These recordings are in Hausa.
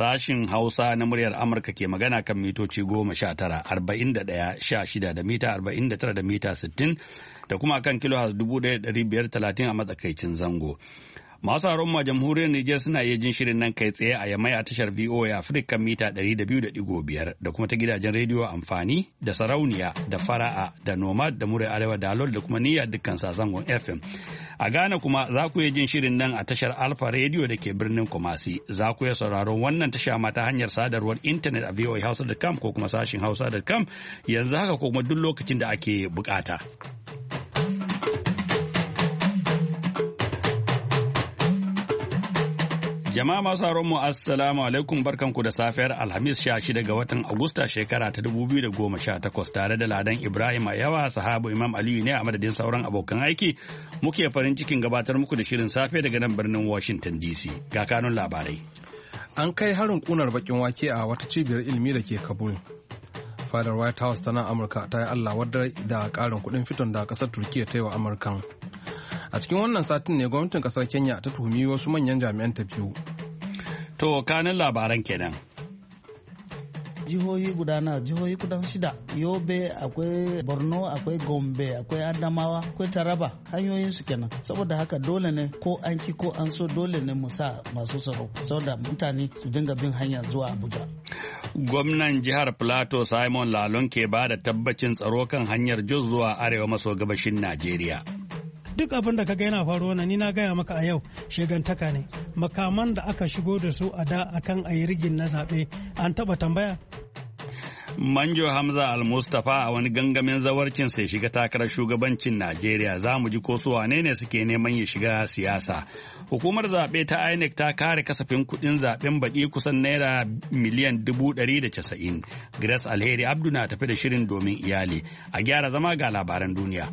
Sashin Hausa na muryar Amurka ke magana kan mitoci 19, 41, 16 da mita 49 da mita 60 da kuma kan kilohaz 1530 a matsakaicin zango. Masu haron jamhuriyar Nijar suna iya jin shirin nan kai tsaye a Yamai a tashar VOA Africa mita 200.5 da kuma ta gidajen rediyo amfani da sarauniya da fara'a da nomad da murai arewa da alol da kuma niyyar dukkan zangon FM. A Ghana kuma za ku iya jin shirin nan a tashar Alfa Radio da ke birnin Kumasi. Za ku iya sauraron wannan tasha ma ta hanyar sadarwar intanet a voahausa.com ko kuma sashin hausa.com yanzu haka ko kuma duk lokacin da ake bukata. Jama'a masu haron mu assalamu alaikum, barkanku da safiyar Alhamis 16 ga watan Agusta shekara ta 2018 tare da Ladan Ibrahim a yawa sahabu Imam Aliyu ne a madadin sauran abokan aiki muke farin cikin gabatar muku da shirin safe daga nan birnin Washington DC. Ga kanun labarai. An kai harin kunar bakin wake a wata cibiyar ilimi da ke Kabul. Fadar White House ta nan Amurka ta yi Allah wadda da karin kuɗin fiton da ƙasar Turkiyya ta yi wa Amurkan. A cikin wannan satin ne gwamnatin kasar Kenya ta tuhumi wasu manyan jami'an ta biyu. To kanin labaran kenan. Jihohi kudan 6, Yobe, akwai Borno, akwai Gombe, akwai Adamawa, akwai Taraba, hanyoyin su kenan. Saboda haka dole ne ko an ki ko an so dole ne mu sa masu tsaro saboda mutane su dinga bin hanya zuwa Abuja. Gwamnan jihar Plateau Simon Lalong ke ba da tabbacin tsaro kan hanyar Jos zuwa arewa maso gabashin Najeriya. Duk abin da kaga yana faruwa na ni na gaya maka a yau shegantaka ne. Makaman da aka shigo da su a da akan a yi rigin na zaɓe an taɓa tambaya. Manjo Hamza Al-Mustapha a wani gangamin zawarcin sai shiga takarar shugabancin Najeriya, za mu ji ko su wane ne suke neman ya shiga siyasa. Hukumar zaɓe ta INEC ta kare kasafin kuɗin zaɓen baɗi kusan naira miliyan 190. Grace Alheri Abdu na tafi da shirin domin iyali. A gyara zama ga labaran duniya.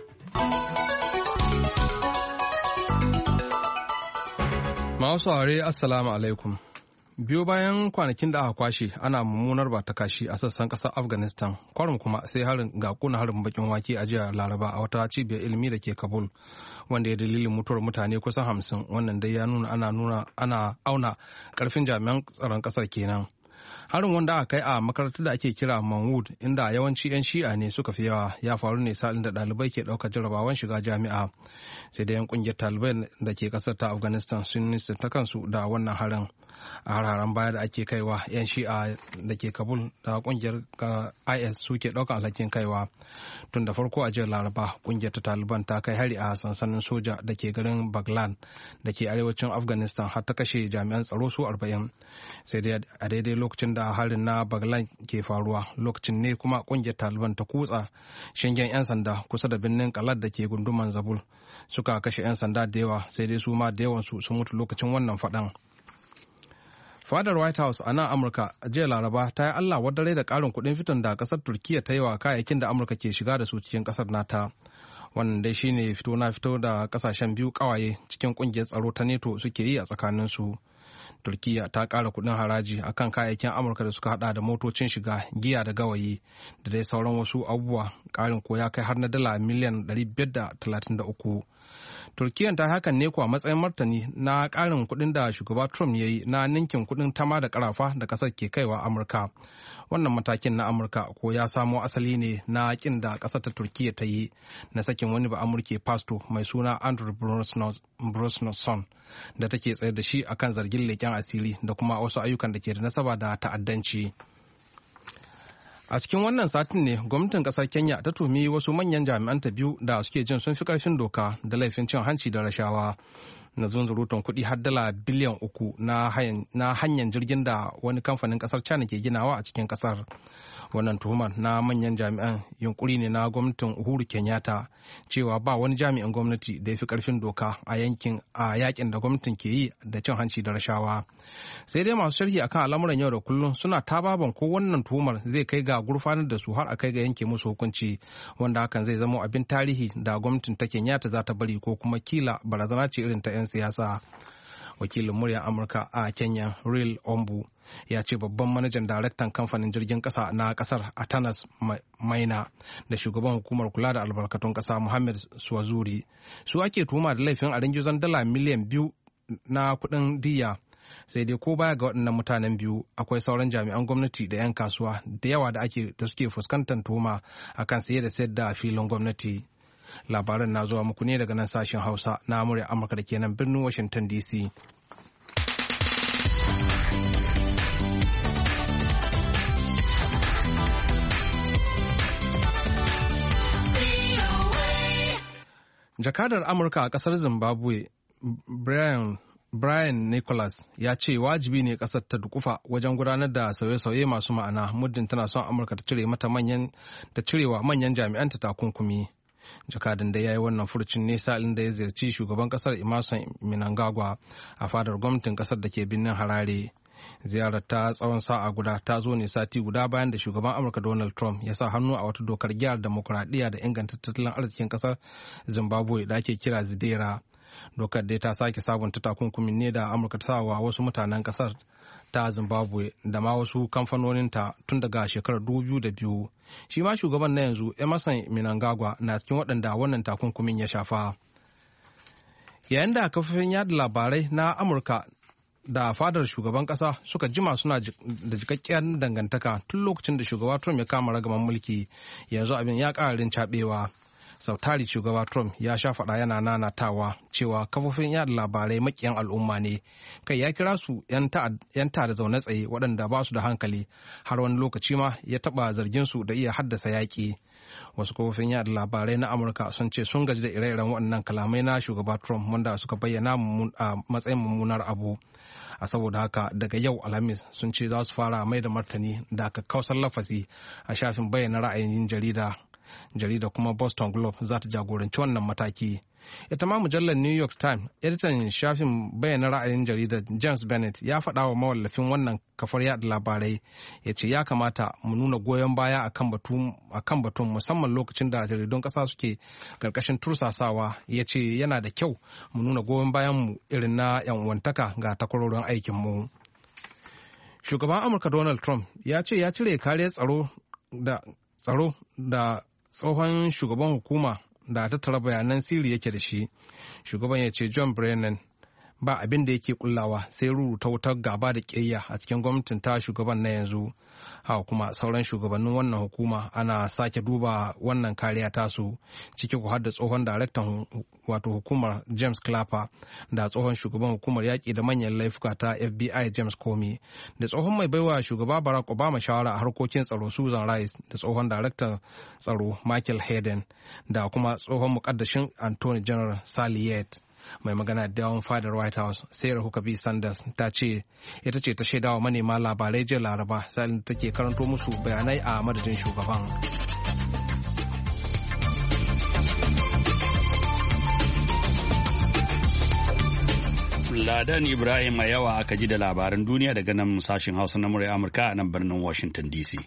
Masu aure assalamu alaikum. Biyo bayan kwanakin da aka kwashe ana mummunar ba ta kashi a sassan ƙasar Afghanistan, kwarin kuma sai harin ga kuna harin bakin wake a jiya Laraba a wata cibiyar ilimi da ke Kabul, wanda ya dalilin mutuwar mutane kusan 50. Wannan dai ya nuna ana auna ƙarfin jami'an tsaron ƙasar kenan. Harin wanda aka kai a makarantar da ake kira Manwood, inda yawanci 'yan shi'a ne suka fi yawa, ya faru ne sa'in da ɗalibai ke ɗaukar jarabawan shiga jami'a. Sai da 'yan ƙungiyar Taliban da ke ƙasar ta Afghanistan sun nisanta kansu da wannan harin. A har-haren baya da ake kaiwa, 'yan shi'a da ke Kabul da ƙungiyar IS suke ɗaukar alhakin kaiwa. Tun da farko a jiya Laraba, ƙungiyar ta Taliban ta kai hari a sansanin soja da ke garin Baghlan da ke arewacin Afghanistan har ta kashe jami'an tsaro su 40. Sai dai a daidai lokacin da harin na Baghlan ke faruwa, lokacin ne kuma ƙungiyar Taliban ta kutsa shingen 'yan sanda kusa da birnin Kalat da ke gunduman Zabul, suka kashe 'yan sanda da yawa, sai dai su ma da yawansu sun mutu lokacin wannan faɗan. Fadar White House a nan Amurka a jiya Laraba ta yi Allah wadare da ƙarin kuɗin fiton da ƙasar Turkiyya ta yi wa kayayyakin da Amurka ke shiga da su cikin ƙasar nata. Wannan dai shine fito na fito da ƙasashen biyu ƙawaye cikin ƙungiyar tsaro ta NATO suke yi a tsakaninsu. Turkiyya ta ƙara kuɗin haraji a kan kayayyakin Amurka da suka hada da motocin shiga, giya da gawayi da dai sauran wasu abubuwa. Ƙarin ko ya kai har na dala miliyan 533. Turkiyya ta hakan ne kuwa matsayin martani na ƙarin kuɗin da shugaba Trump ya yi na ninkin kuɗin tama da ƙarafa da ƙasar ke kaiwa Amurka. Wannan matakin na Amurka ko ya samo asali ne na ƙin da ƙasar ta Turkiyya ta yi na sakin wani ba Amurke pasto mai suna Andrew Brosnason da take tsaye da shi akan zargin leƙen asiri da kuma wasu ayyukan da ke da nasaba da ta'addanci. A cikin wannan satin ne gwamnatin kasar Kenya ta tuhumi wasu manyan jami'an ta biyu da suke jin sun fi karfin doka da laifin cin hanci da rashawa na zunzurutun kuɗi har dala biliyan 3 na hanyar jirgin da wani kamfanin kasar China ke ginawa a cikin kasar. Wannan tuhumar na manyan jami'an yunkuri ne na gwamnatin Uhuru Kenyatta cewa ba wani jami'in gwamnati da ya fi karfin doka a yakin da gwamnatin ke yi da cin hanci da rashawa. Sai dai masu sharhi akan al'amuran yau da kullum suna tababan ko wannan tuhumar zai kai ga gurfanar da su har a kai ga yanke musu hukunci, wanda hakan zai zama abin tarihi da gwamnatin ta Kenyatta za ta bari ko kuma kila barazana ce irin ta 'yan siyasa. Wakilin muryar Amurka a Kenya, Real Ombu, ya ce babban manajan daraktan kamfanin jirgin kasa na kasar Atanas Maina da shugaban hukumar kula da albarkatun kasa Muhammad Swazuri su ake tuhuma da laifin a ringizon dala miliyan 2 na kuɗin diya sai dai ko baya ga waɗannan mutanen biyu akwai sauran jami'an gwamnati da 'yan kasuwa da yawa da suke fuskantar tuhuma akan saye da sayar da filin gwamnati. Labaran na zuwa muku ne daga nan sashen Hausa na Amurka da ke nan birnin Washington DC. Jakadar Amurka a kasar Zimbabwe, Brian Nicholas, ya ce wajibi ne kasar ta dukufa wajen gudanar da sauye-sauye masu ma'ana muddin tana son Amurka ta cirewa manyan jami'anta takunkumi. Jakadan da ya yi wannan furucin ne sa'ilin da ya ziyarci shugaban kasar Emmerson Mnangagwa a fadar gwamnatin kasar da ke birnin Harare. Ziyarar ta tsawon sa'a guda ta zo ne sati guda bayan da shugaban Amurka Donald Trump ya sa hannu a wata dokar gyara demokuraɗiyya da inganta tattalin arzikin kasar Zimbabwe da ake kira Zidera. Dokar dai ta sake sabunta takunkumin ne da Amurka ta sa wa wasu mutanen kasar ta Zimbabwe da ma wasu kamfanoninta tun daga shekarar 2002. Shi ma shugaban na yanzu Emmerson Mnangagwa na cikin waɗanda wannan takunkumin ya shafa. Yayin da kafofin yada labarai na Amurka da fadar shugaban kasa suka jima suna da jikakkiyar dangantaka tun lokacin da shugaba Trump ya kama ragaman mulki, yanzu abin ya ƙararin caɓewa. Sautari shugaba Trump ya sha faɗa yana nanatawa cewa kafofin yada labarai makiyan al'umma ne, kai ya kira su 'yan da zaune tsaye waɗanda ba su da hankali, har wani lokaci ma ya taɓa zargin su da iya haddasa yaƙi. Wasu kafofin yada labarai na Amurka sun ce sun gaji da ire-iren waɗannan kalamai na shugaba Trump wanda suka bayyana a matsayin mummunar abu. A saboda haka daga yau Alhamis sun ce za su fara mai da martani da kakkausar lafazi a shafin bayyana ra'ayin jarida kuma Boston Globe za ta jagoranci wannan mataki. Ita ma mujallar New York Times, editan shafin bayyana ra'ayin jaridar James Bennett ya faɗa wa mawallafin wannan kafar yada labarai, ya ce ya kamata mu nuna goyon baya akan batun musamman lokacin da jaridun ƙasa suke ƙarƙashin tursasawa. Ya ce yana da kyau mu nuna goyon bayanmu irin na 'yan uwantaka ga takwarorin aikinmu. Shugaban Amurka Donald Trump ya ce ya cire kariyar tsaro da tsohon shugaban hukuma da tattara bayanan sirri yake da shi. Shugaban ya ce John Brennan ba abin da yake kullawa sai ruruta wutar gaba da ƙiyayya a cikin gwamnatin ta shugaban na yanzu. Haka kuma sauran shugabannin wannan hukuma ana sake duba wannan kariya tasu, ciki ku har da tsohon daraktan wato hukumar James Clapper da tsohon shugaban hukumar yaƙi da manyan laifuka ta FBI James Comey da tsohon mai baiwa shugaba Barack Obama shawara a harkokin tsaro Susan Rice da tsohon daraktan tsaro Michael Hayden da kuma tsohon mukaddashin Attorney General Sally Yates. Mai magana da yawan fadar White House Sarah Huckabee Sanders ta ce ita ce ta shaidawa manema labarai jiya Laraba sa'ilin da take karanto musu bayanai a madadin shugaban. Ladan Ibrahim a yawa aka ji da labaran duniya daga nan sashen Hausa na murya Amurka a nan birnin Washington DC.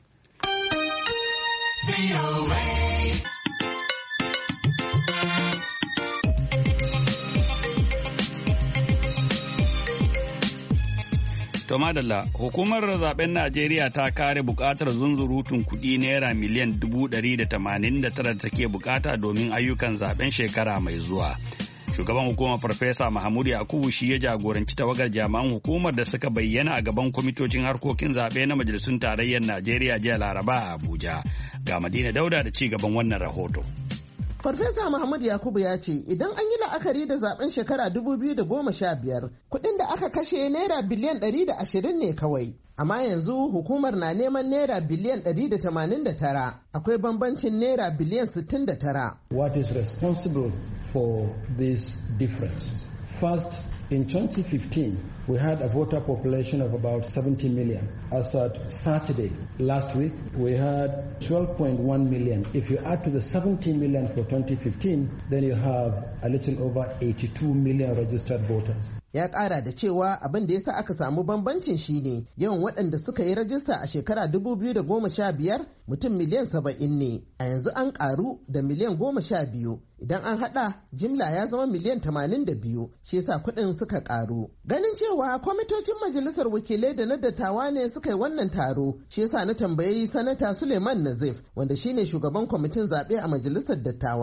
To madalla, hukumar zaben Najeriya ta kare bukatar zunzurutun kuɗi naira miliyan 189 da take bukata domin ayyukan zaben shekara mai zuwa. Shugaban hukumar Farfesa Mahmud Yakubu shi ya jagoranci tawagar jami'an hukumar da suka bayyana a gaban kwamitocin harkokin zaɓe na majalisun tarayyar Najeriya jiya Laraba a Abuja. Ga Madina Dauda da ci gaban wannan rahoto. Farfesa Muhammad Yakubu ya ce idan an yi la'akari da zaben shekara 2015 kuɗin da aka kashe naira biliyan 120 ne kawai. Amma yanzu hukumar na neman naira biliyan 189, akwai bambancin naira biliyan 69. What is responsible for this difference? First, in 2015, we had a voter population of about 70 million. As at Saturday, last week, we had 12.1 million. If you add to the 70 million for 2015, then you have a little over 82 million registered voters. Ya ƙara da cewa abin da ya sa aka samu bambancin shine yawan waɗanda suka yi rajista a shekara 2015 mutum miliyan 70 ne, a yanzu an ƙaru da miliyan 12. Idan an haɗa jimla ya zama miliyan 82, shi yasa kuɗin suka ƙaru. Ganin cewa kwamitocin majalisar wakilai da na dattawa ne suka yi wannan taro, shi yasa na tambayi sanata Suleiman Nazif wanda shine shugaban kwamitin zaɓe a majalisar dattawa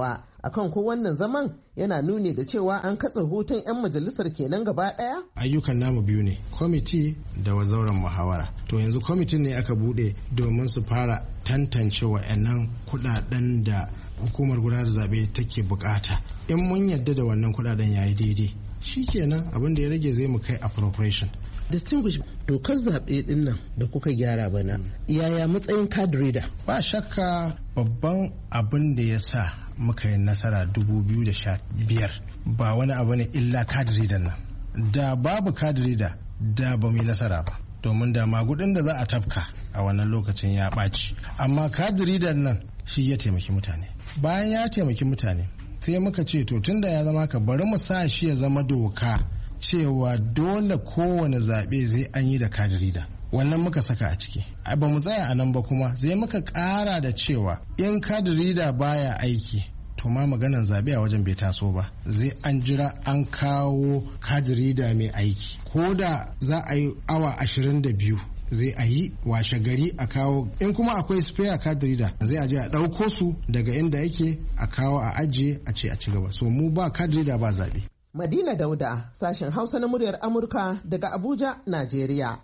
akan ko wannan zaman yana nuni da cewa an katse hutun 'yan majalisar kenan gaba ɗaya. Ayyukan namu biyu ne, kwamiti da zauren muhawara. To yanzu kwamitin ne aka bude domin su fara tantance wa'annan kudaden da hukumar gudanar da zaɓe take bukata. In mun yadda da wannan kudaden yayi daidai, shikenan abin da ya rage zai mu kai appropriation. Distinguish dokar zaɓe ɗin nan da kuka gyara bana, yaya matsayin card reader? Ba shakka babban abin da ya sa muka yi nasara 2015 ba wani abu ne illa card reader nan. Da babu card reader da ba mu yi nasara ba. Domin da magudin da za a tafka a wannan lokacin ya ɓaci. Amma card reader nan shi ya taimaki mutane. Bayan ya taimaki mutane sai muka ce to tunda ya zama ka bari mu sa shi ya zama doka cewa dole kowane zaɓe zai an yi da card reader. Wannan muka saka a ciki. Ba mu tsaya a nan ba kuma zai muka ƙara da cewa in card reader baya aiki to ma maganan zaɓe a wajen bai taso ba, zai an jira an kawo card reader mai aiki. Ko da za a yi awa 22 zai a yi washe gari a kawo, in kuma akwai spare card reader zai aje a ɗauko su daga inda yake a kawo a ajiye a ce a ci gaba. So mu ba card reader ba zaɓe. Madina Dauda, sashen Hausa na muryar Amurka daga Abuja, Najeriya.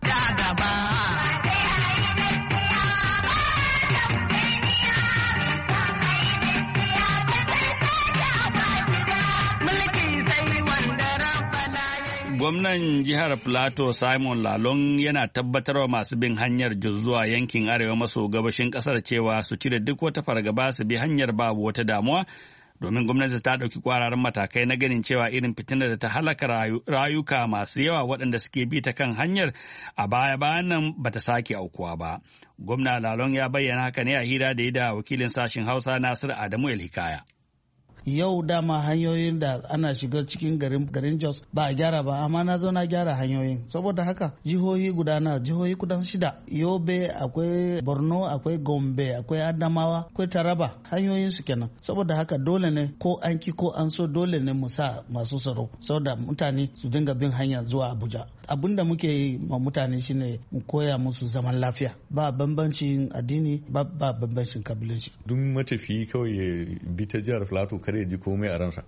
Gwamnan jihar Plateau Simon Lalong yana tabbatarwa masu bin hanyar Jos zuwa yankin arewa maso gabashin kasar cewa su cire duk wata fargaba su bi hanyar babu wata damuwa. Domin gwamnati ta ɗauki kwararan matakai na ganin cewa irin fitinar da ta halaka rayuka masu yawa waɗanda suke bi ta kan hanyar a baya-bayan nan ba ta sake aukuwa ba. Gwamna Lalong ya bayyana haka ne a hira da ya da wakilin sashen Hausa Nasir Adamu El Hikaya. Yau dama hanyoyin da ana shiga cikin garin Jos ba a gyara ba, amma na zo na gyara hanyoyin. Saboda haka jihohi kudan 6, Yobe, akwai Borno, akwai Gombe, akwai Adamawa, akwai Taraba, hanyoyin su kenan. Saboda haka dole ne ko an ki ko an so dole ne mu sa masu tsaro saboda mutane su dinga bin hanya zuwa Abuja. Abin da muke yi ma mutane shine mu koya musu zaman lafiya, ba bambancin addini, ba bambancin kabilanci. Duk matafiyi kawai ya bi ta jihar Plateau kare ya ji komai a ransa.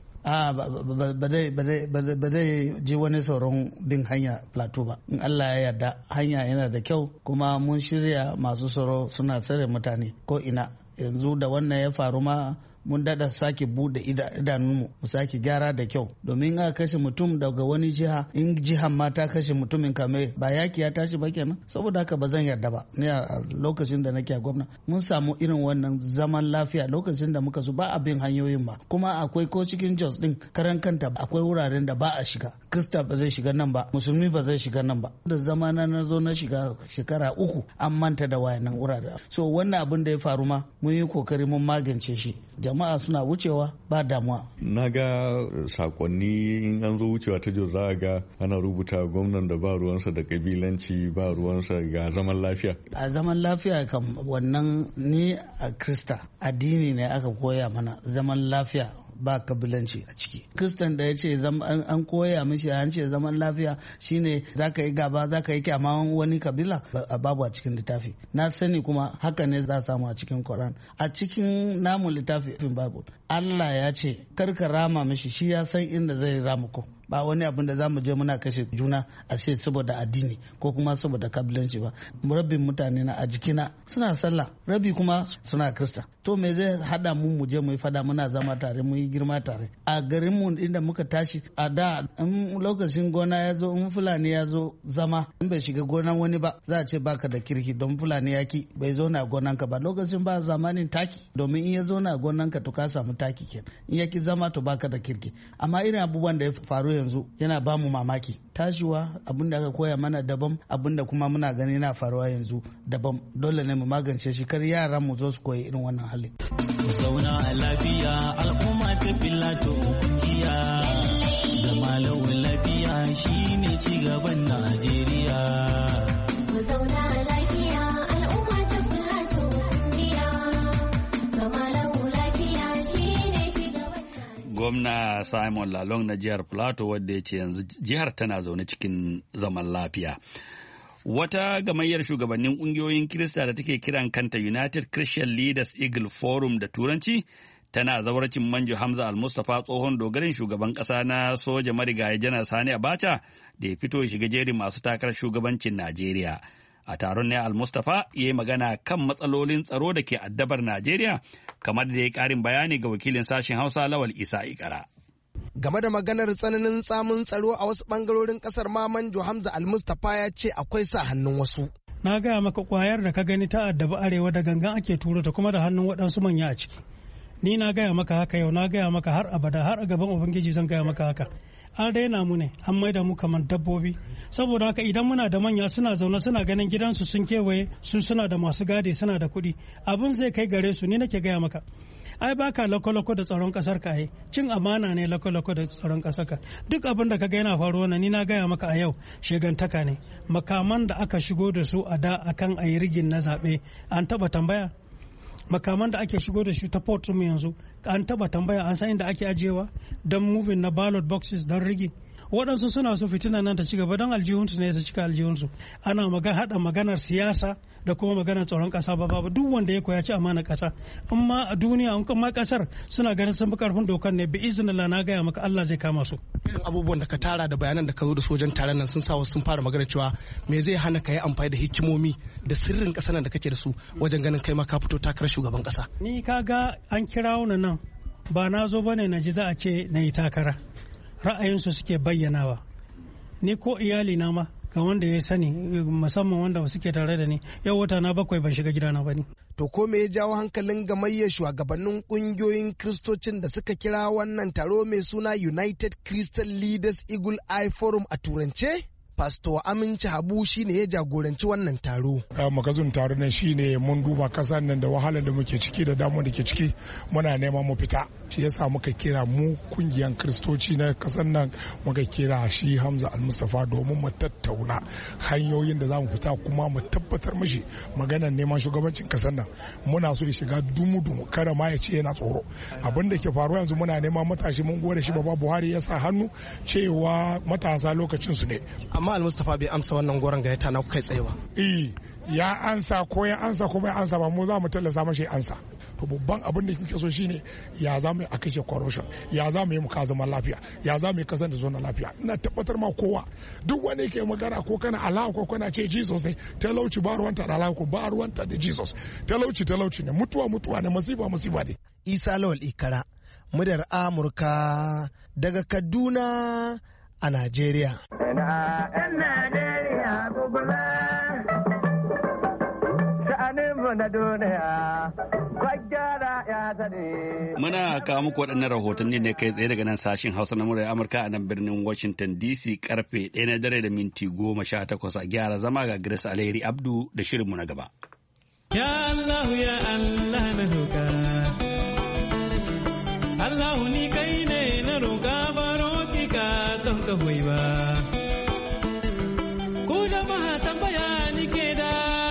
Ba zai ji wani sauran bin hanya Plateau ba. In Allah ya yarda hanya yana da kyau, kuma mun shirya masu tsaro suna tsare mutane ko ina. Yanzu da wannan ya faru ma mun dada sake bude idanunmu mu sake gyara da kyau, domin aka kashe mutum daga wani jiha, in jihan ma ta kashe mutumin kame ba yaki ya tashi ba kenan. Saboda haka ba zan yarda ba. Ni a lokacin da nake a gwamna mun samu irin wannan zaman lafiya lokacin da muka so ba abin hanyoyin ba, kuma akwai ko cikin Jos din karan kanta akwai wuraren da ba a shiga. Krista ba zai shiga nan ba, musulmi ba zai shiga nan ba. Da zamana na zo na shiga shekara 3 an manta da wayannan wurare. So wannan abin da ya faru ma mun yi kokari mun magance shi. Jama'a suna wucewa ba damuwa. Na ga sakonni in an zo wucewa ta Jos za a ga ana rubuta gwamnan da ba ruwansa da kabilanci, ba ruwansa ga zaman lafiya. A zaman lafiya kam wannan ni a Krista addini ne aka koya mana zaman lafiya ba kabilanci a ciki. Kristan da ya ce an koya mishi an ce zaman lafiya shine za ka yi gaba, za ka yi kyaman wani kabila, babu a cikin littafi. Na sani kuma haka ne za a samu a cikin Quran. A cikin namu littafin Bible Allah ya ce karka rama mishi, shi ya san inda zai rama ko. Ba wani abin da za mu je muna kashe juna a ce saboda addini ko kuma saboda kabilanci ba. Rabin mutane na a jikina suna sallah, rabi kuma suna Krista. To me zai hada mu je mu yi fada, muna zama tare, mu yi girma tare. A garin mu inda muka tashi a da, in lokacin gona ya zo, in Fulani ya zo zama, in bai shiga gonan wani ba za a ce baka da kirki, don Fulani ya ki bai zo na gonanka ba. Lokacin ba zamanin taki, domin in ya zo na gonanka to ka samu taki kenan. In ya ki zama to baka da kirki. Amma irin abubuwan da ya faru yanzu yana ba mu mamaki. Tashiwa abin da aka koya mana daban, abin da kuma muna gani yana faruwa yanzu daban. Dole ne mu magance shi, kar yaran mu zo su koyi irin wannan halin. Mu zauna a lafiya, al'umma ta Filato kungiya, da malawin lafiya shine ci gaban Najeriya. Mu zauna a lafiya, al'umma ta Filato kungiya, da malawin lafiya shine ci gaban Najeriya. Gwamna Simon Lalong na jihar Plateau, wadda ya ce yanzu jihar tana zaune cikin zaman lafiya. Wata gamayyar shugabannin ƙungiyoyin Kirista da take kiran kanta United Christian Leaders Eagle Forum da Turanci tana zawarcin Manjo Hamza Al-Mustapha tsohon dogarin shugaban ƙasa na soja marigayi Janar Sani Abacha da ya fito shiga jerin masu takarar shugabancin Najeriya. A taron ne Al-Mustapha ya yi magana kan matsalolin tsaro da ke addabar Najeriya, kamar da ya ƙarin bayani ga wakilin sashen Hausa Lawal Isa Ikara. Game da maganar tsananin tsamin tsaro a wasu ɓangarorin ƙasar ma Manjo Hamza Al-Mustapha ya ce akwai sa hannun wasu. Na gaya maka kwayar da ka gani ta addabi arewa da gangan ake turo ta kuma da hannun waɗansu manya a ciki. Ni na gaya maka haka yau, na gaya maka har abada, har a gaban Ubangiji zan gaya maka haka. An raina mu ne, an maida mu kamar dabbobi. Saboda haka idan muna da manya suna zaune suna ganin gidansu sun kewaye su, suna da masu gadi, suna da kuɗi, abin zai kai gare su. Ni nake gaya maka. Ai baka lako-lako da tsaron kasar ka, cin amana ne lako-lako da tsaron kasar ka. Duk abin da kaga yana faruwa ni na gaya maka a yau shegantaka ne. Makaman da aka shigo da su a da akan ayi rigin na zaɓe an taba tambaya. Makaman da ake shigo da shi ta port mu yanzu an taba tambaya, an san inda ake ajiyewa don moving na ballot boxes don rigi. Waɗansu suna so fitina nan ta ci gaba don aljihunsu ne su cika aljihunsu. Ana haɗa maganar siyasa da kuma maganar tsaron ƙasa ba babu. Duk wanda ya koya ci amana ƙasa, in ma a duniya in kuma ƙasar suna ganin sun fi ƙarfin dokar ne, bi iznillah na gaya maka Allah zai kama su. Irin abubuwan da ka tara da bayanan da ka zo da sojan taron nan sun sa wasu sun fara magana cewa me zai hana ka yi amfani da hikimomi da sirrin ƙasar nan da kake da su wajen ganin kai ma ka fito takarar shugaban ƙasa. Ni kaga an kirawo ni nan ba na zo bane na ji za a ce na yi takara. Ra'ayinsu suke bayyanawa. Ni ko iyali na ma ga wanda ya sani, musamman wanda suke tare da ni, yau wata na 7 ban shiga gidana ba ni. To ko me ya jawo hankalin gamayyar shugabannin kungiyoyin Kiristocin da suka kira wannan taro mai suna United Christian Leaders Eagle Eye Forum a turance? Pastor Aminci Habu shine ya jagoranci wannan taro. Makazin taron nan shine mun duba kasar nan da wahalar da muke ciki da damuwar da ke ciki, muna neman mu fita. Shi yasa muka kira mu kungiyan Kristoci na kasar nan, muka kira shi Hamza Al-Mustapha domin mu tattauna hanyoyin da za mu fita, kuma mu tabbatar mishi maganar neman shugabancin kasar nan. Muna so ya shiga dumu-dumu, kada ma ya ce yana tsoro. Abin da ke faruwa yanzu muna neman matashi, mun gode shi Baba Buhari ya sa hannu cewa matasa lokacin su ne. Amma Al-Mustapha bai amsa wannan goron gayyata na kai tsaye ba. Ya ansa ko ya ansa ko bai ansa ba, mu za mu tallasa mashi ansa. To babban abin da kike so shine ya za mu a kashe corruption, ya za mu yi muka zaman lafiya, ya za mu yi kasan da zona lafiya. Ina tabbatar ma kowa duk wani yake magana ko kana Allah ko kana ce Jesus ne, talauci ba ruwanta da Allah ko ba ruwanta da Jesus. Talauci ne, mutuwa ne, masifa ne. Isa Lawal Ikara, muryar Amurka daga Kaduna a Najeriya. Muna kawo muku waɗannan rahotanni ne kai tsaye daga nan sashen Hausa na muryar Amurka a nan birnin Washington DC, karfe 1:18 a gyara zama ga Grace Alheri Abdu da shirinmu na gaba. Ya Allah ya Allah na roƙa, Allah ni kai ne na roƙa, baro ki ka don ka hoyi ba. Ku jama'a tambaya ni ke da,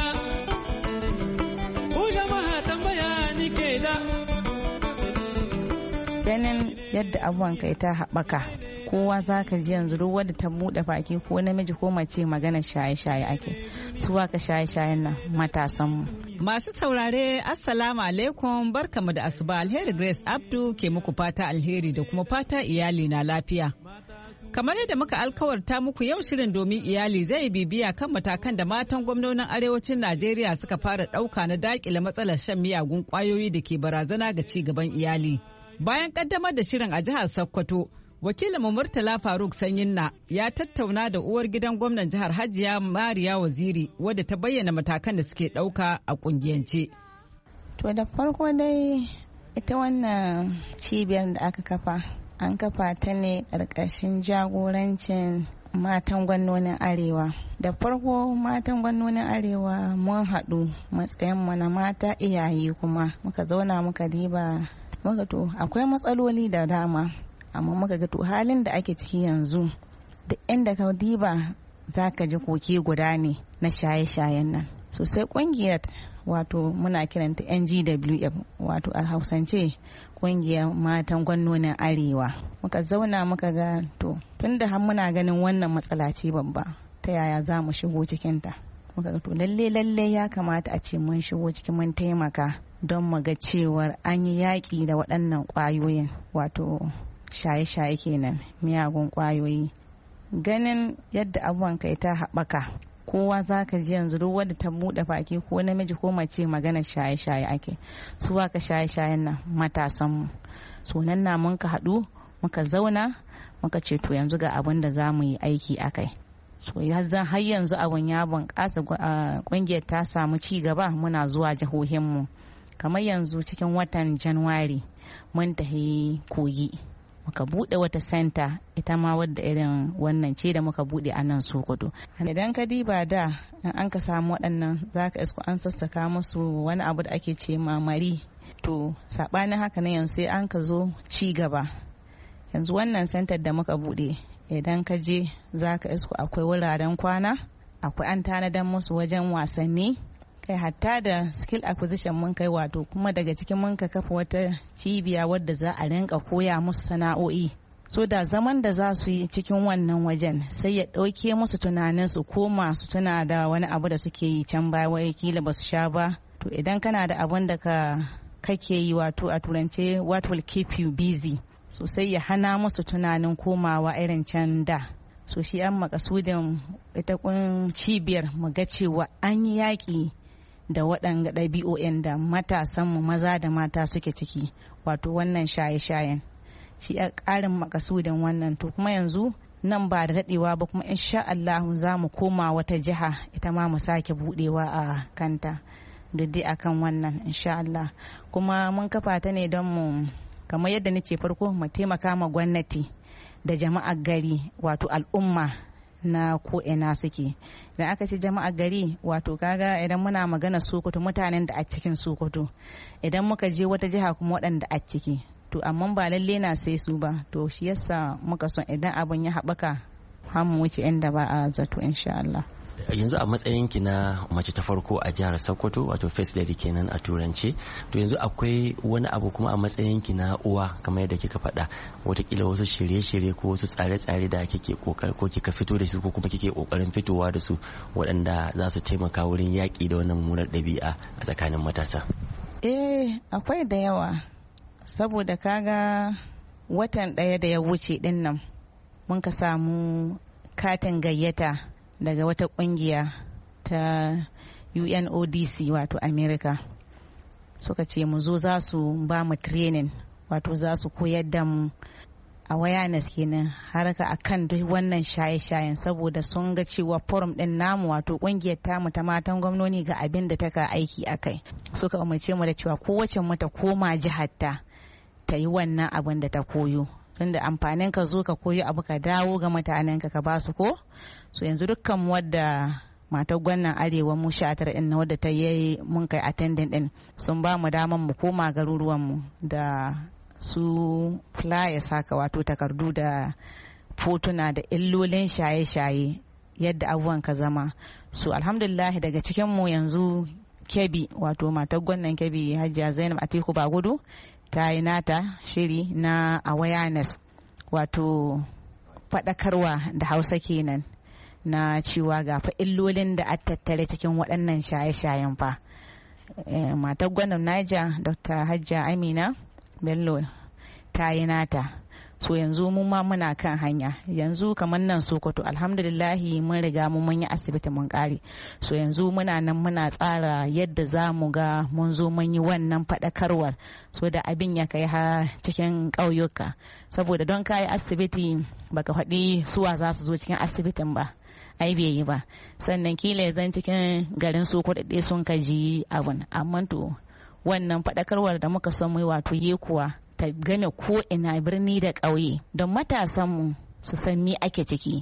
ganin yadda abubuwan kai ta haɓaka, kowa za ka ji yanzu duk wadda ta buɗe baki ko namiji ko mace magana shaye-shaye ake, su waka shaye-shayen nan matasanmu. Masu saurare Assalamu alaikum, barkamu da asuba. Alheri Grace Abdu ke muku fata alheri da kuma fata iyali na lafiya. Kamar yadda muka alkawarta muku, yau shirin domin iyali zai bibiya kan matakan da matan gwamnonin arewacin Najeriya suka fara ɗauka na daƙile matsalar shan miyagun ƙwayoyi da ke barazana ga ci gaban iyali. Bayan ƙaddamar da shirin a jihar Sokoto, wakilinmu Murtala Faruk Sanyinna ya tattauna da uwar gidan gwamnan jihar Hajiya Mariya Waziri, wadda ta bayyana matakan da suke ɗauka a ƙungiyance. To da farko dai ita wannan cibiyar da aka kafa, an kafa ta ne ƙarƙashin jagorancin matan gwamnonin Arewa. Da farko matan gwamnonin Arewa mun haɗu matsayinmu na mata iyaye, kuma muka zauna muka diba muka to akwai matsaloli da dama, amma muka ga to halin da ake ciki yanzu da inda ka diba za ka ji koke guda ne na shaye-shayen nan. So sai kungiyar, wato muna kiranta NGWF, wato a Hausance kungiyar matan gwamnonin Arewa, muka zauna muka ga to tunda har muna ganin wannan matsala ce babba, ta yaya za mu shigo cikinta. Muka ga to lalle ya kamata a ce mun shigo cikin mun taimaka don mu ga cewar an yi yaƙi da waɗannan ƙwayoyin wato shaye-shaye kenan miyagun ƙwayoyi. Ganin yadda abubuwan kai ta haɓaka kowa za ka ji yanzu duk wadda ta buɗe baki ko namiji ko mace magana shaye-shaye ake su ka shaye-shayen nan matasanmu so nan na mun ka haɗu muka zauna muka ce to yanzu ga abin da za mu yi aiki a kai so har yanzu abin ya bunƙasa ƙungiyar ta samu ci gaba muna zuwa jihohinmu kamar yanzu cikin watan Januwari mun tafi Kogi muka bude wata senta ita ma wadda irin wannan ce da muka bude a nan Sokoto. Idan ka diba da an ka samu waɗannan za ka isko an sassaka musu wani abu da ake ce mamari to saɓanin haka na yanzu sai an ka zo ci gaba yanzu wannan sentar da muka bude idan ka je za ka isko akwai wuraren kwana akwai an tanadan musu wajen wasanni kai hatta da skill acquisition mun kai wato kuma daga cikin mun ka kafa wata cibiya wadda za a rinka koya musu sana'o'i so da zaman da za su yi cikin wannan wajen sai ya ɗauke musu tunanin su koma su tuna da wani abu da suke yi can baya wai kila ba su sha ba to idan kana da abun da kake yi wato a turance what will keep you busy so sai ya hana musu tunanin komawa irin can da so shi an makasudin ita cibiyar mu ga cewa an yi yaƙi da waɗanda ɗabi'o'in da matasanmu maza da mata suke ciki wato wannan shaye-shayen shi a ƙarin makasudin wannan to kuma yanzu nan ba da daɗewa ba kuma insha Allah za mu koma wata jiha ita ma mu sake buɗewa a kanta duk dai akan wannan insha Allah kuma mun kafa ta ne don mu kamar yadda nace farko mu taimaka ma gwamnati da jama'ar gari wato al'umma na ko ina suke idan aka ce jama'ar gari wato kaga idan muna magana Sokoto mutanen da a cikin Sokoto idan muka je wata jiha kuma waɗanda a ciki to amma ba lalle na sai su ba to shi yasa muka son idan abin ya haɓaka har mu wuce inda ba a zato insha Allah. Yanzu a matsayinki na mace ta farko a jihar Sokoto wato first lady kenan a turance to yanzu akwai wani abu kuma a matsayinki na uwa kamar yadda kika faɗa watakila wasu shirye-shirye ko wasu tsare-tsare da kike kokari ko kika fito da su ko kuma kike kokarin fitowa da su waɗanda za su taimaka wurin yaƙi da wannan mummunar ɗabi'a a tsakanin matasa. Akwai da yawa saboda kaga watan ɗaya da ya wuce ɗin nan mun ka samu katin gayyata daga wata kungiya ta UNODC wato America suka ce mu zo za su ba mu training wato za su koyar da mu awareness kenan haraka akan duk wannan shaye-shayen saboda sun ga cewa forum din namu wato kungiyar tamu ta matan gwamnoni ga abin da taka aiki akai suka umarce mu da cewa kowace mu ta koma jihar ta yi wannan abin da ta koyo tunda amfanin ka zo ka koyi abu ka dawo ga mutanen ka ba su ko so yanzu dukkan wadda matar gwannan arewa mu 19 din na wadda ta yi mun kai attending din sun ba mu daman mu koma garuruwan mu da su flyers haka wato takardu da fotuna da illolin shaye-shaye yadda abubuwan ka zama so alhamdulillah daga cikin mu yanzu Kebbi wato matar gwannan Kebbi Hajiya Zainab Atiku Bagudu ta yi nata shiri na awareness wato faɗakarwa da Hausa kenan na cewa ga fa illolin da a tattare cikin waɗannan shaye-shayen fa matar gwanon Niger Dr. Hajja Amina Bello ta yi nata so yanzu mu ma muna kan hanya yanzu kamar nan Sokoto alhamdulillahi mun riga mun yi asibiti mun kare so yanzu muna nan muna tsara yadda za mu ga mun zo mun yi wannan faɗakarwar so da abin ya kai ha cikin ƙauyuka saboda don kayi asibiti baka faɗi suwa za su zo cikin asibitin ba ai bai yi ba sannan kila zan cikin garin Sokoto ɗaya sun kaji abun amma to wannan faɗakarwar da muka son mu yi wato kuwa ta game ko ina birni da ƙauye don matasanmu su san me ake ciki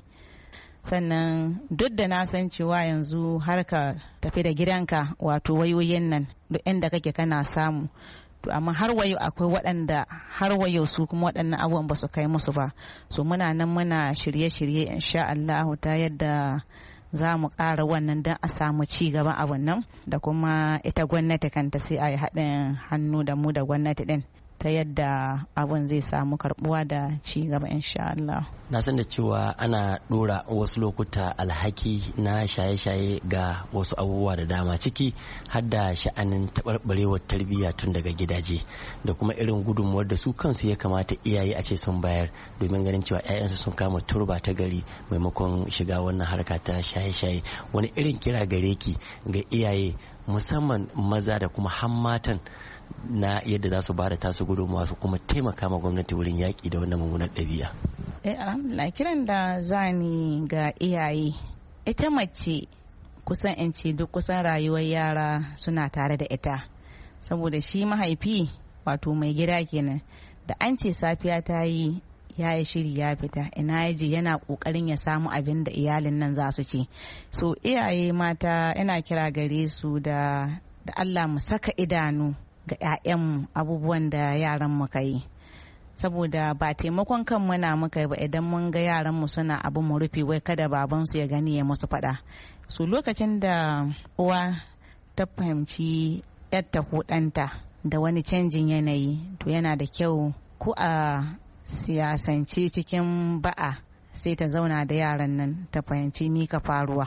sannan duk da na san cewa yanzu har ka tafi da gidanka wato wayoyin nan duk inda kake kana samu to amma har wayo akwai waɗanda har wayo su kuma waɗannan abubuwan ba su kai musu ba so muna nan muna shirye-shirye insha Allah ta yadda za mu ƙara wannan don a samu ci gaban abun nan da kuma ita gwamnati kanta sai a yi haɗin hannu da mu da gwamnati ɗin ta yadda abun zai samu karbuwa da ci gaba insha Allah. Na san da cewa ana dora wasu lokuta alhaki na shaye-shaye ga wasu abubuwa da dama, ciki har da sha'anin taɓarɓarewar tarbiyya tun daga gidaje da kuma irin gudunmuwar da su kansu ya kamata iyaye a ce sun bayar domin ganin cewa 'ya'yansu sun kama turba ta gari maimakon shiga wannan harka ta shaye-shaye. Wani irin kira gare ki ga iyaye musamman maza da kuma hammatan na yadda za su bada tasu gudunmawa su kuma taimaka ma gwamnati wurin yaƙi da wannan mummunar ɗabi'a? Alhamdulillah, kiran da zani ga iyaye, ita mace kusan in ce duk kusan rayuwar yara suna tare da ita, saboda shi mahaifi wato mai gida kenan da an ce safiya ta yi ya yi shiri ya fita ina yaji yana kokarin ya samu abin da iyalin nan za su ci. So iyaye mata ina kira gare su da Allah mu saka idanu ga 'ya'yanmu abubuwan da yaran mu kai, saboda ba taimakon kan muna muka ba idan mun ga yaran mu suna abu mu rufe wai kada babansu ya gani ya musu fada. So lokacin da uwa ta fahimci yadda ko ɗanta da wani canjin yanayi, to yana da kyau ko a siyasance cikin ba'a sai ta zauna da yaran nan ta fahimci ni ka faruwa.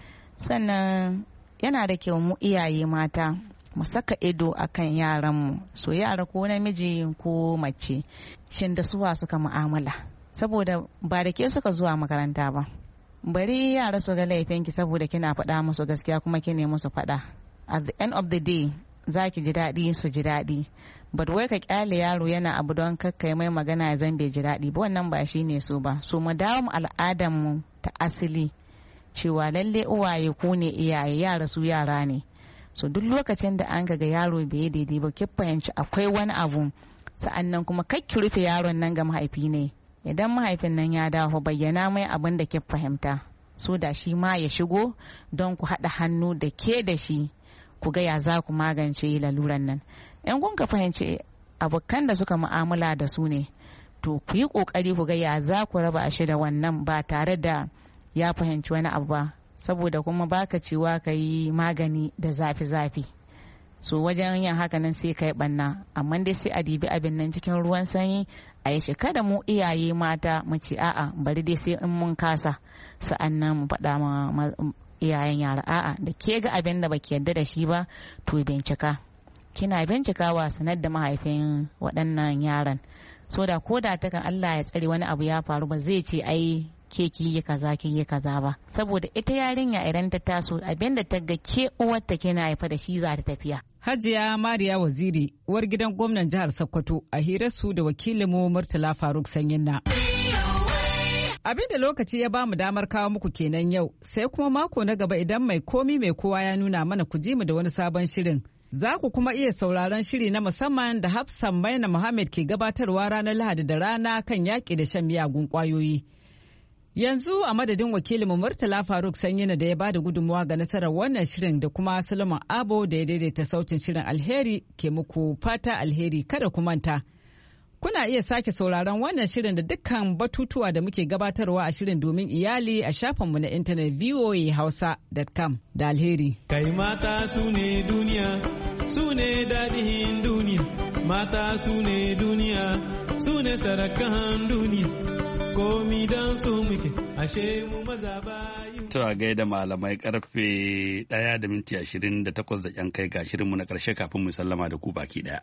Sannan yana da kyau mu iyaye mata mu saka ido akan yaranmu, so yara ko namiji ko mace shin da suwa suka mu'amala, saboda ba da ke suka zuwa makaranta ba. Bari yara su ga laifinki saboda kina faɗa musu gaskiya kuma kine musu faɗa. At the end of the day za ki ji daɗi su ji daɗi, but wai ka kyale yaro yana abu don kakkai mai magana ya zan bai ji daɗi ba, wannan ba shi ne so ba. So mu dawo mu al'adarmu ta asali cewa lalle uwaye ku ne iyaye, yara su yara ne. So duk lokacin da an ga yaro bai yi daidai ba ki fahimci akwai wani abu, sa'annan kuma kai ki rufe yaron nan ga mahaifi ne. Idan mahaifin nan ya dawo bayyana mai abin da ki fahimta, so da shi ma ya shigo don ku haɗa hannu da ke da shi ku ga ya za ku magance laluran nan. In kun ka fahimci abokan da suka mu'amala da su ne, to ku yi ƙoƙari ku ga ya za ku raba shi da wannan ba tare da ya fahimci wani abu ba, saboda kuma baka cewa ka yi magani da zafi-zafi. So wajen yin haka nan sai ka yi ɓanna, amma dai sai a dibi abin nan cikin ruwan sanyi a yi shi. Kada mu iyaye mata mu ce a'a bari dai sai in mun kasa sa'an nan mu faɗa ma iyayen yara a'a da ke ga abin da baki yarda da shi ba to bincika. Kina bincikawa sanar da mahaifin waɗannan yaran, so da ko da takan Allah ya tsare wani abu ya faru ba zai ce ai ke ki yi kaza ba, saboda ita yarinya idan ta taso abin da ta ga ke uwarta kina haifa da shi za ta tafiya. Hajiya Mariya Waziri, uwar gidan gwamnan jihar Sokoto, a hirarsu da wakilinmu Murtala Faruk Sanyinna. Abin da lokaci ya bamu damar kawo muku kenan yau, sai kuma mako na gaba idan mai komi mai kowa ya nuna mana ku ji mu da wani sabon shirin. Za ku kuma iya sauraron shiri na musamman da Hafsan Maina Muhammad ke gabatarwa ranar Lahadi da rana kan yaƙi da shan miyagun ƙwayoyi. Yanzu a madadin wakilinmu Murtala Faruk Sanyina da ya bada gudunmawa ga nasarar wannan shirin da kuma Solomon Abo da ya daidaita sautin shirin, alheri ke muku fata alheri. Kada ku manta. Kuna iya sake sauraron wannan shirin da dukkan batutuwa da muke gabatarwa a shirin domin iyali a shafinmu na intanet voahausa.com da alheri. Kai mata su ne duniya, su ne daɗin duniya, mata su ne duniya, su ne sarakan duniya. Komi don su muke, ashe mu maza bayin. Tura gaida malamai karfe 1:28 da ƴan kai ga shirinmu na ƙarshe kafin mu sallama da ku baki ɗaya.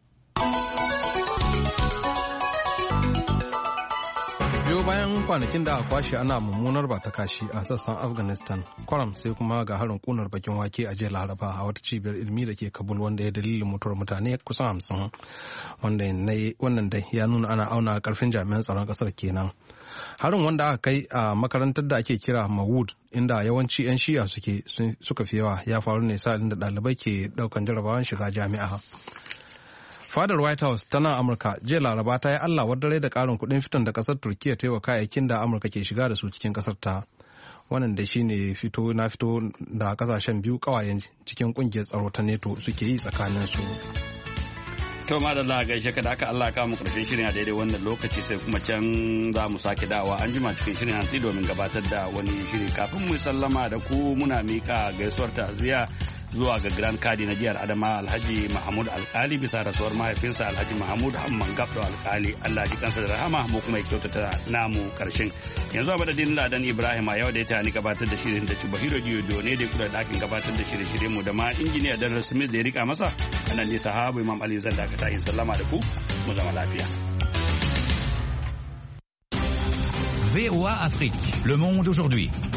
Biyo bayan kwanakin da aka kwashe ana mummunar ba ta kashi a sassan Afghanistan, kwaram sai kuma ga harin kunar bakin wake a jiya Laraba a wata cibiyar ilimi da ke Kabul wanda ya dalilin mutuwar mutane kusan 50, wannan dai ya nuna ana auna karfin jami'an tsaron kasar kenan. Harin wanda aka kai a makarantar da ake kira Mawud inda yawanci 'yan shi'a suka fi yawa ya faru ne sa'ilin da ɗalibai ke ɗaukan jarabawan shiga jami'a. Fadar White House tana Amurka jiya Laraba ta yi Allah wadare da karin kuɗin fiton da ƙasar Turkiyya ta yi wa kayayyakin da Amurka ke shiga da su cikin ƙasar ta. Wannan da shine fito da ƙasashen biyu ƙawayen cikin ƙungiyar tsaro ta NATO suke yi tsakanin su. To madalla gaishe ka da aka Allah ka mu karshen shirin a daidai wannan lokaci, sai kuma can za mu sake dawa an jima cikin shirin hantsi domin gabatar da wani shiri. Kafin mu sallama da ku muna mika gaisuwar ta'aziyya zuwa ga Grand Kadi na jihar Adama Alhaji Mahmud Alkali bisa rasuwar mahaifinsa Alhaji Mahmud Hamman Gabdo Alkali. Allah ji kansa da rahama mu kuma ya kyautata namu karshen. Yanzu a madadin Ladan Ibrahim a yau da ya ni gabatar da shirin da Chubahiro Diodo ne da kula da ɗakin gabatar da shirye-shiryen mu da ma injiniya Darrell Smith da ya rika masa. Anan ne sahabu Imam Ali zan dakata in sallama da ku mu zama lafiya. VOA Afrique, le monde aujourd'hui.